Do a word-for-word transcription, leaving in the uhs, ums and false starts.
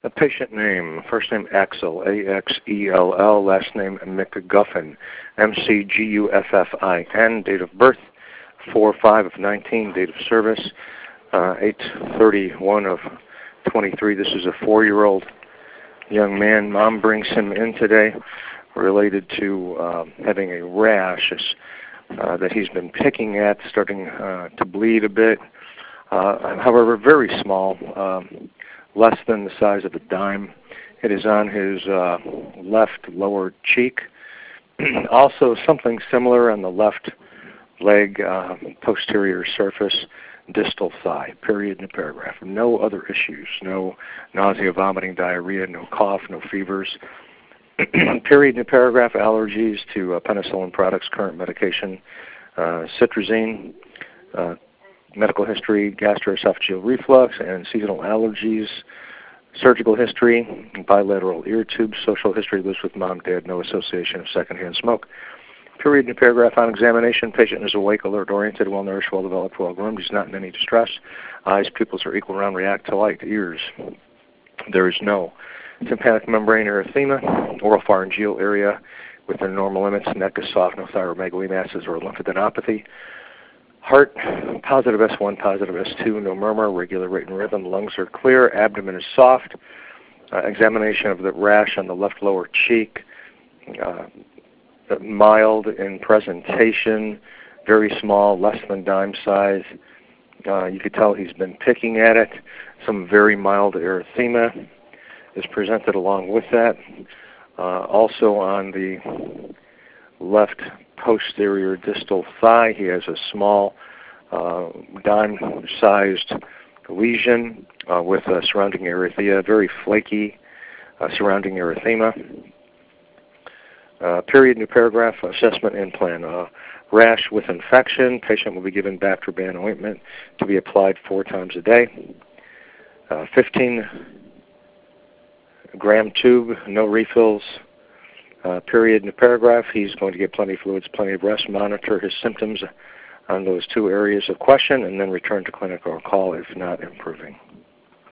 The patient name, first name Axel, A X E L L, last name McGuffin, M C G U F F I N, date of birth, four five of nineteen, date of service, uh, eight thirty-one of twenty-three. This is a four-year-old young man. Mom brings him in today related to uh, having a rash uh, that he's been picking at, starting uh, to bleed a bit. Uh, however, very small, um, less than the size of a dime. It is on his uh, left lower cheek. Also something similar on the left leg, uh, posterior surface, distal thigh, period in the paragraph. No other issues, no nausea, vomiting, diarrhea, no cough, no fevers. Period in the paragraph, allergies to uh, penicillin products, current medication, uh, citrazine, uh, medical history, gastroesophageal reflux and seasonal allergies, surgical history, bilateral ear tubes, social history, lives with mom, dad, no association of secondhand smoke. Period in the paragraph, on examination, patient is awake, alert, oriented, well-nourished, well-developed, well-groomed. He's not in any distress. Eyes, pupils are equal, round, react to light. Ears, there is no tympanic membrane erythema, oral pharyngeal area within normal limits. Neck is soft, no thyromegaly masses or lymphadenopathy. Heart, positive S one, positive S two, no murmur, regular rate and rhythm. Lungs are clear, abdomen is soft. Uh, examination of the rash on the left lower cheek, uh, mild in presentation, very small, less than dime size. Uh, you could tell he's been picking at it. Some very mild erythema is presented along with that. Uh, also on the left posterior distal thigh, he has a small uh, dime-sized lesion uh, with uh, surrounding erythema, very flaky uh, surrounding erythema. Uh, period, new paragraph, assessment and plan. Uh, rash with infection, patient will be given Bactroban ointment to be applied four times a day. Uh, fifteen gram tube, no refills. Uh, period in the paragraph, he's going to get plenty of fluids, plenty of rest, monitor his symptoms on those two areas of question, and then return to clinic or call if not improving.